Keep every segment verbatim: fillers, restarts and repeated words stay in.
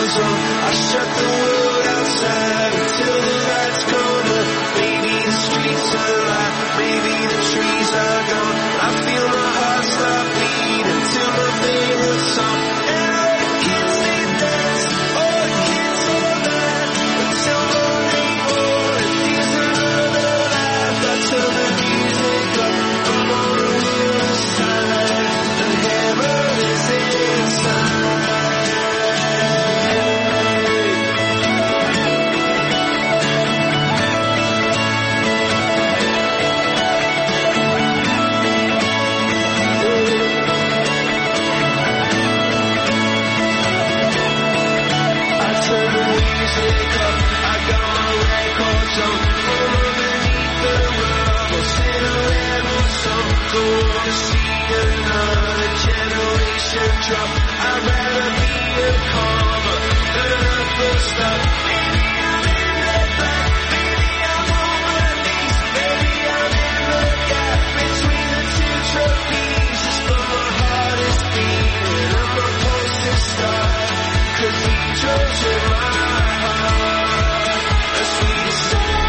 zone. I shut the world outside until the lights come on. Maybe the streets are alive, maybe the trees are gone. I feel my heart stop beating to my favorite song. And all the kids they dance, all the kids all that until morning morning. These another life. I turn the music up, I'm on the other side. The hammer is inside. Drop. I'd rather be a karma than a first stop. Maybe I'm in the back, maybe I'm on my knees, maybe I'm in the gap between the two trapezes. But my heart is beating, I'm a posted star. Cathedrals in my heart, a sweet soul.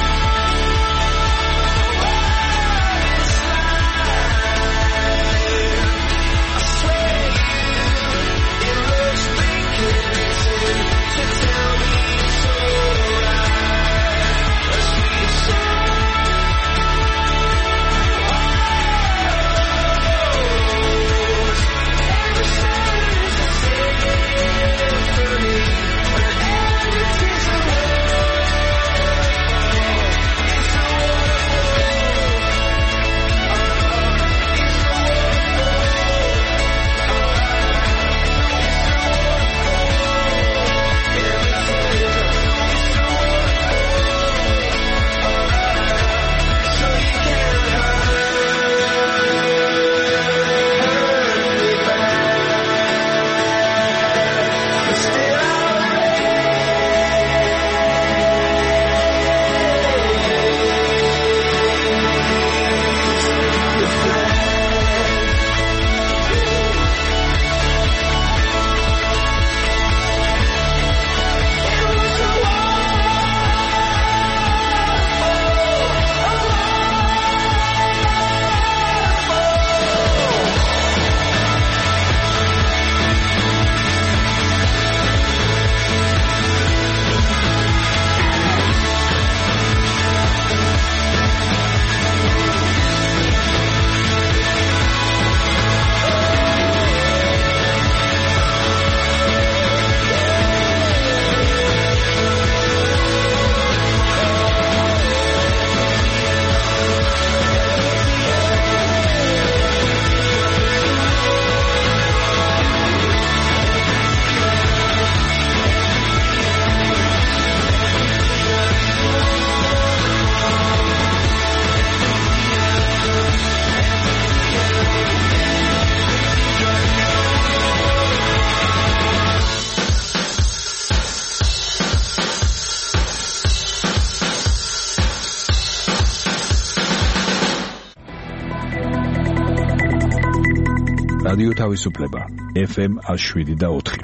რადიო თავისუფლება ეფ ემ შვიდი და ოთხი.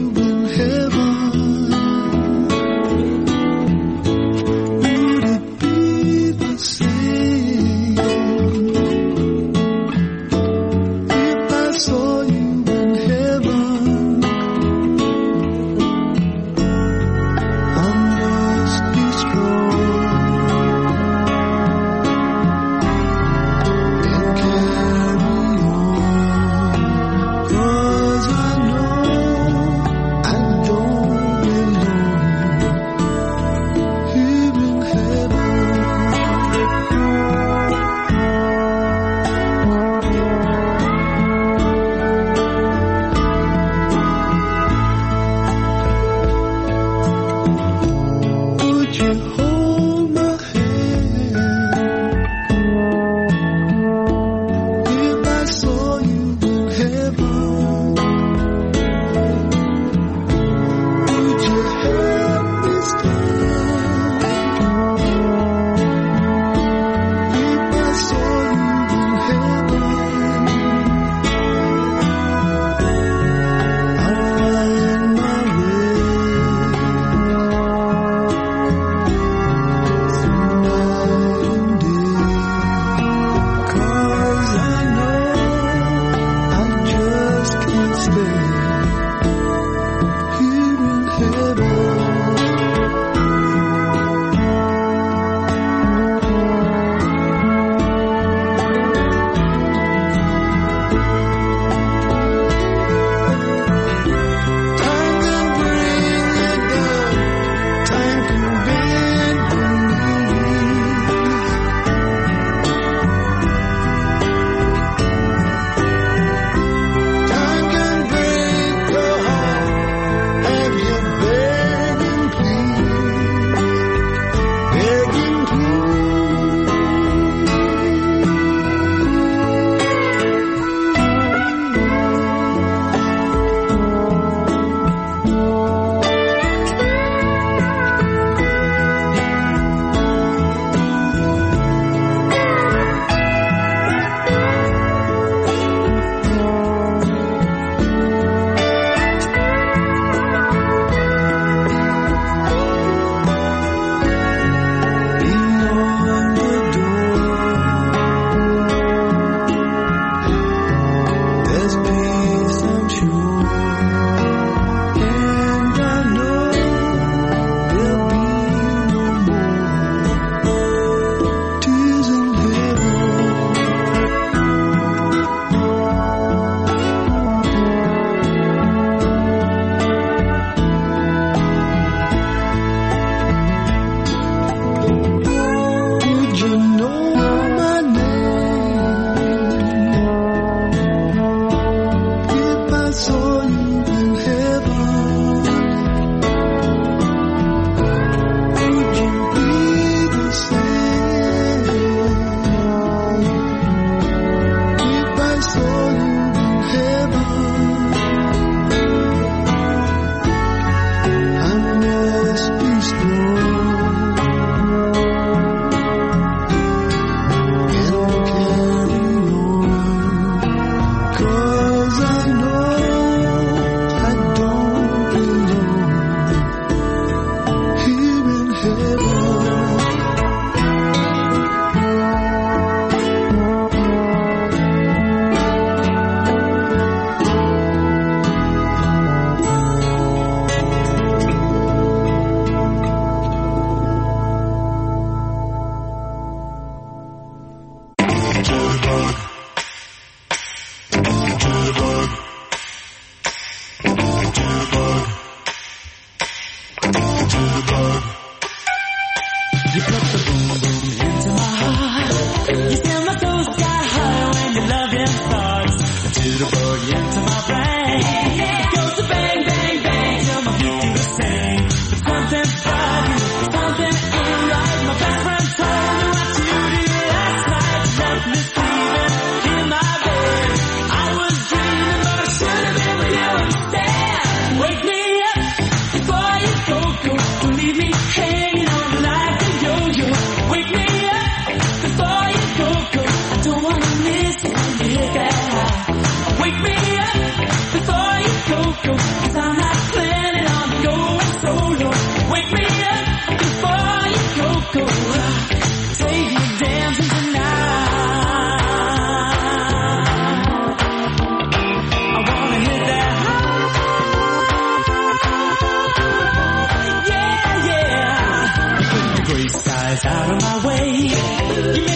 Would it be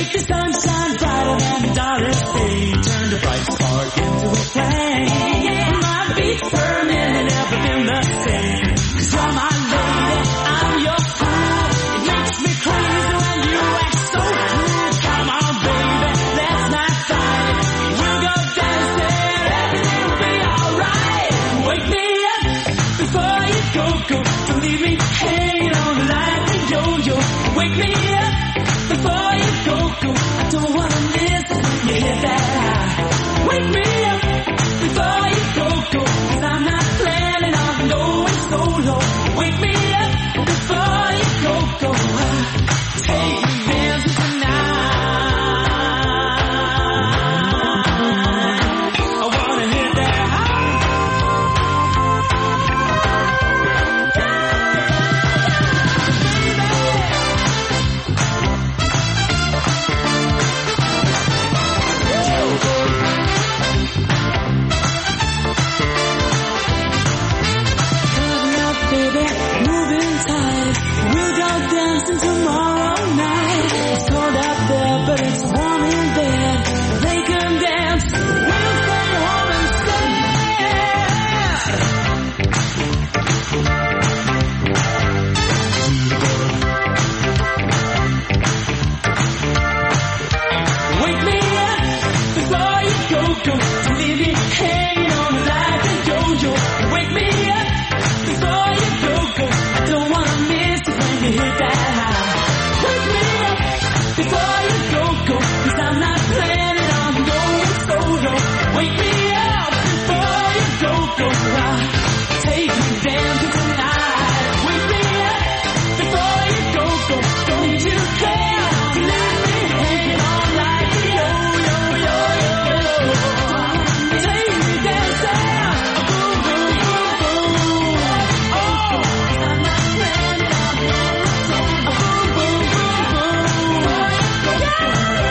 make the sunshine brighter than the darkest day. Turn the bright spark into a flame. My beats per minute never been the same. 'Cause you're my lady, I'm your fool. It makes me crazy when you act so cool. Come on, baby, let's not fight. We'll go dancing, everything will be alright. Wake me up before you go, go. Don't leave me hanging on the line like a yo-yo. Wake me up before you go, go. I don't wanna miss it when you hit that high. Wake me up before you go, go. 'Cause I'm not planning on going solo. Wake me up before you go, go. Take me dancing tonight. I wanna hit that high. Baby, moving tight. We'll go dancing tomorrow night. It's cold out there, but it's warm in bed. They can dance. We'll stay home instead. Wake me up before you go, go. Don't leave me hanging on like a yo-yo. Wake me up before you go, go. I don't wanna miss it when you hit that high. Wake me up before you go, go. 'Cause I'm not planning on going solo. Wake me up before you go, go. Ah, take me dancing tonight. Wake me up before you go, go. Don't you care to leave me hanging on like a yo-yo-yo-yo. Take me dancing, boom, boom, boom, boom. Oh, 'cause I'm not planning on going solo. Boom, boom, boom, boom. Yeah, yeah,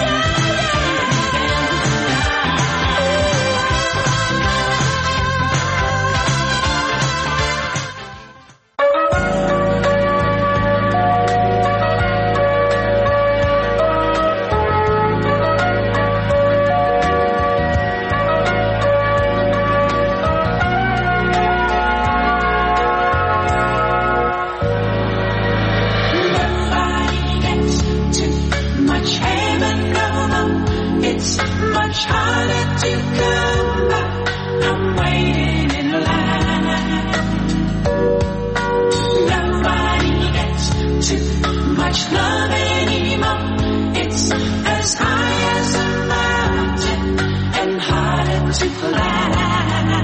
Nobody gets too much heaven no more. It's much harder to come back. I'm waiting in line. Nobody gets too much love anymore. It's as high as a mountain and harder to climb.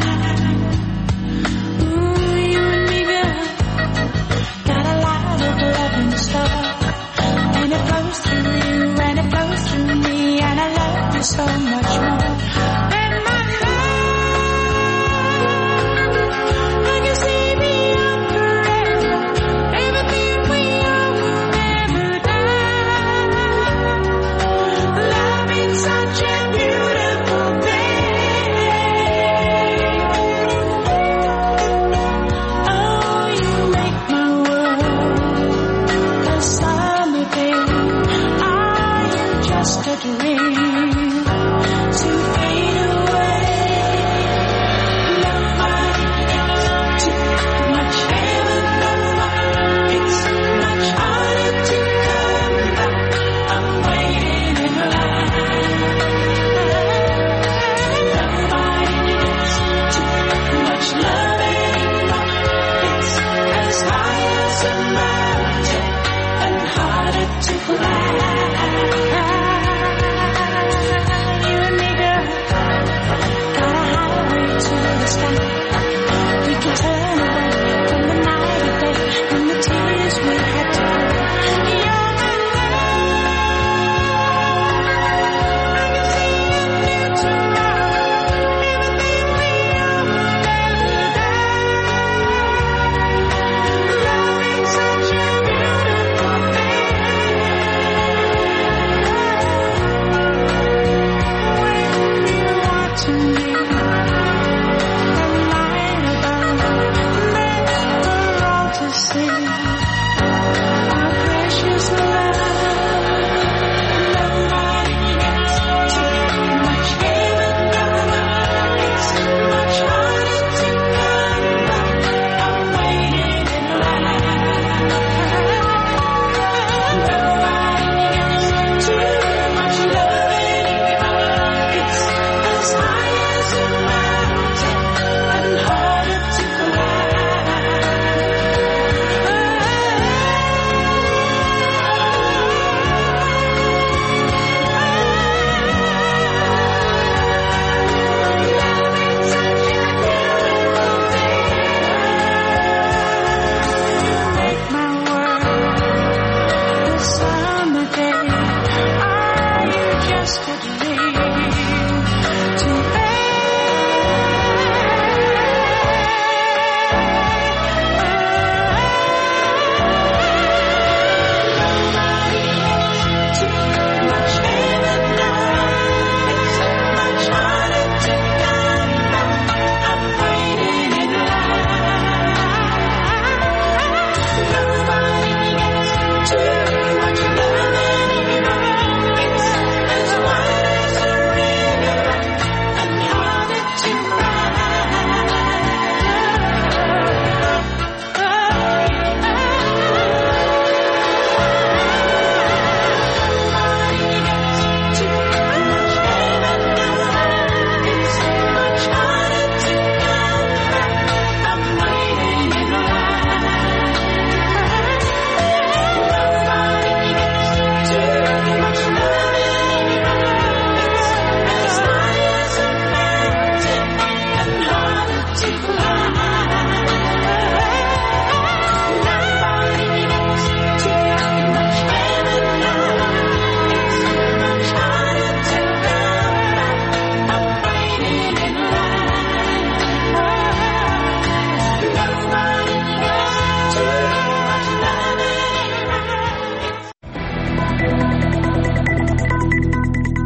Ooh, you and me, girl, got a lot of love in store. And it flows through you, and it flows through me, and I love you so much more. And my love, I can see beyond forever. Everything we are will never die. Love is such a beautiful thing. Oh, you make my world a summer day. Are you just a dream to fade away? Nobody gets too much heaven no more. It's much harder to come back. I'm waiting in line. Nobody gets too much love anymore. It's as high as a mountain and harder to climb.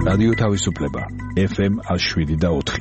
რადიო თავისუფლება ეფ ემ შვიდი და ოთხი.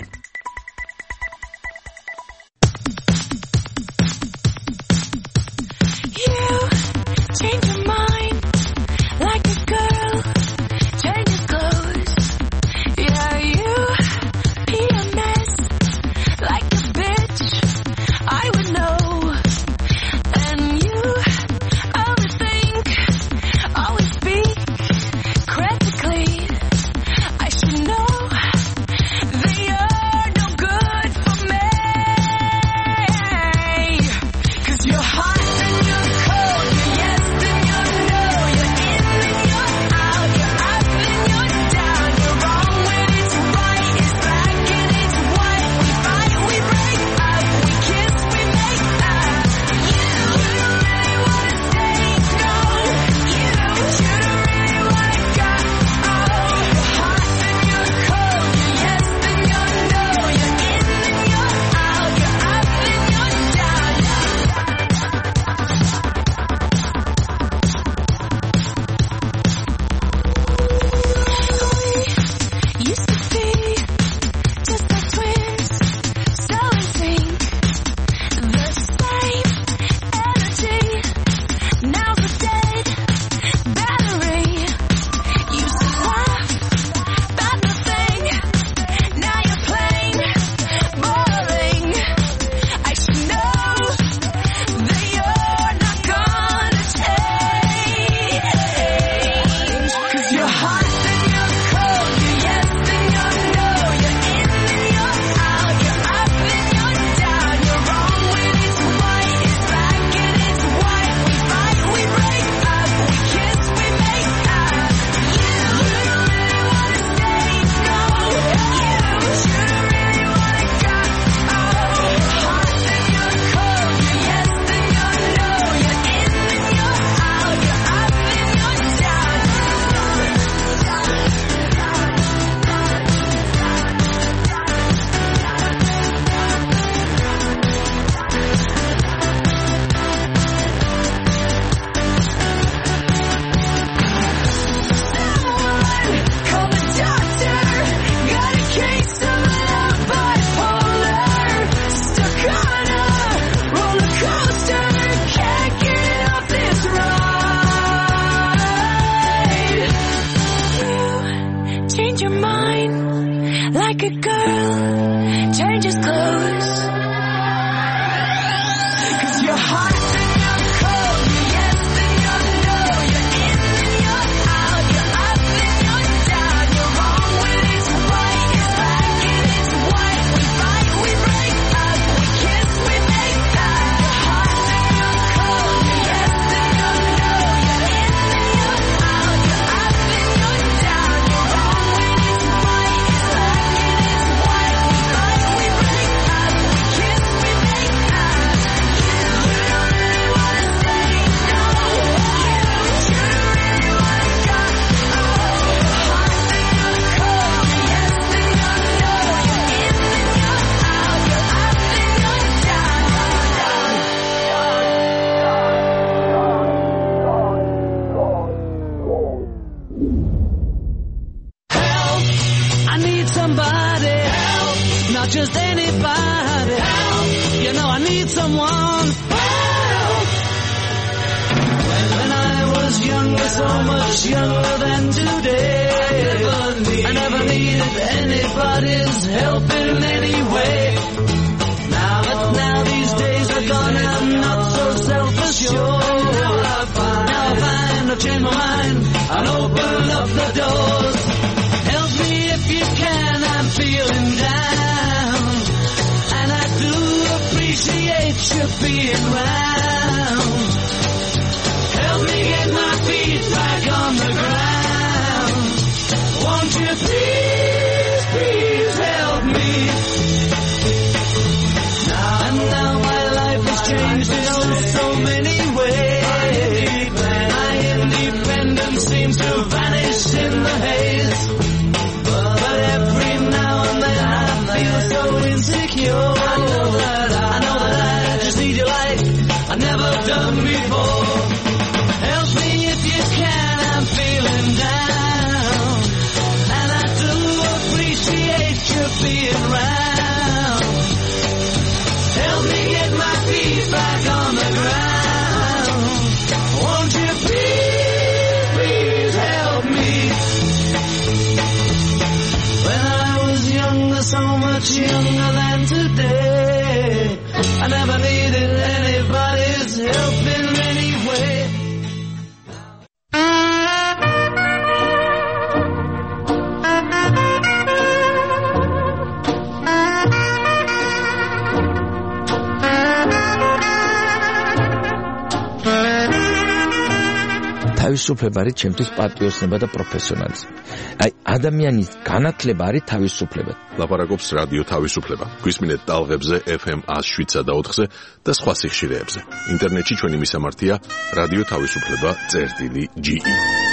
I know that I just need your light. I of being round. Help me get my feet back on the ground. Won't you please, please help me? When I was younger, so much younger than today, I never needed anybody's help in any way. თავისუფლება არის ჩემთვის პატიოსნება და პროფესიონალიზმი. აი, ადამიანის განათლება არის თავისუფლება. ლაპარაკობს რადიო თავისუფლება. გვისმინეთ ტალღებზე ეფ ემ one oh seven და four და სხვა სიხშირეებზე. ინტერნეტში ჩვენი მისამართია რადიო თავისუფლება წერტილი ჯი ი.